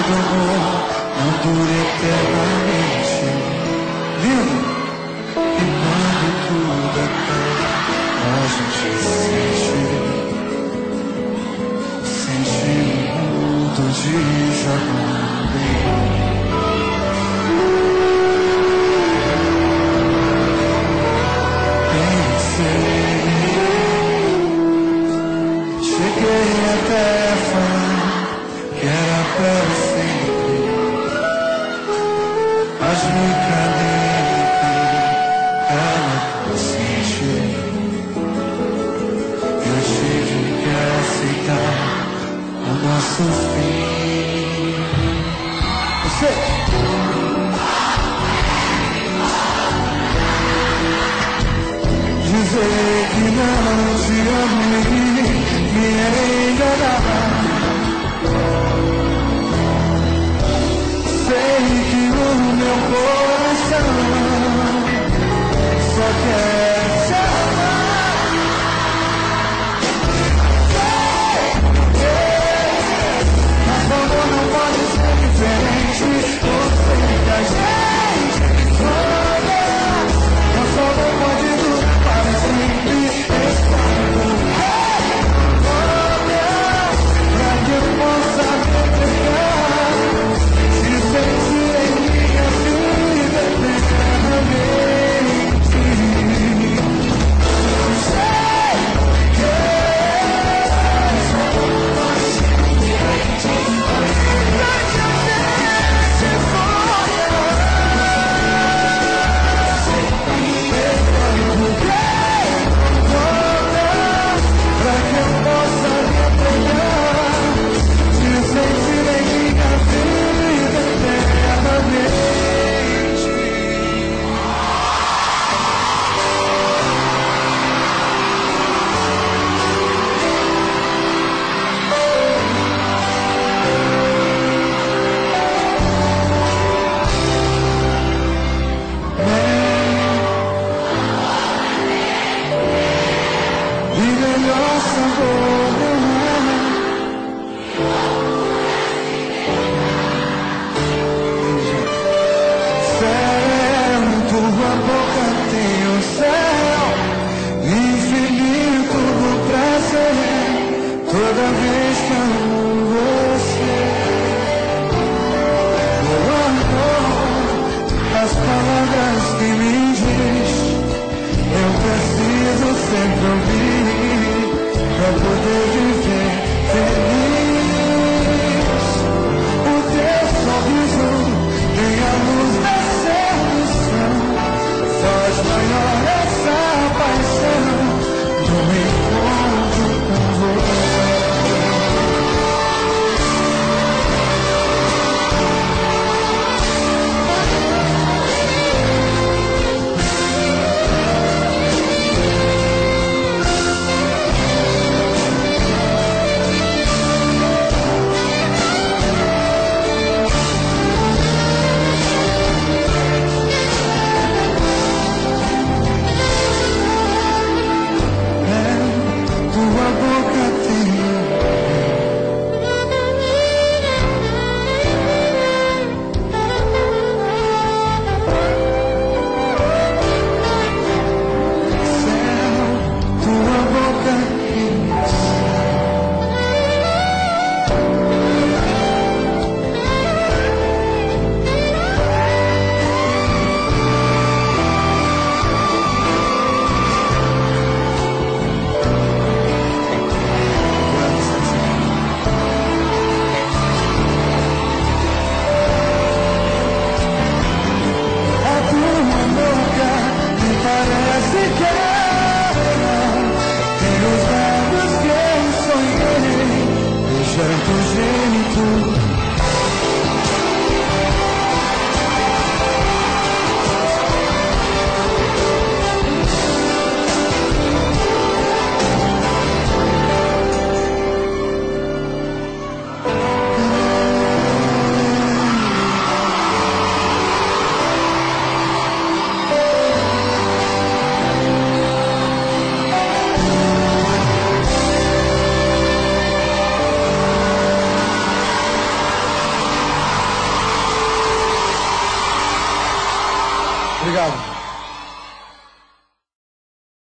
do amor não dura eternamente. Lindo! E quando tudo acaba, a gente sente o mundo desabando. Cheguei até a falar que era para sempre, mas me calei, ela consciente. Eu tive que aceitar o nosso fim. Você! Dizer que não te amo me enganar. Sei que o meu coração só quer te amar. Mas como não pode ser diferente, eu sei que a gente não só não pode durar para sempre. Obrigado.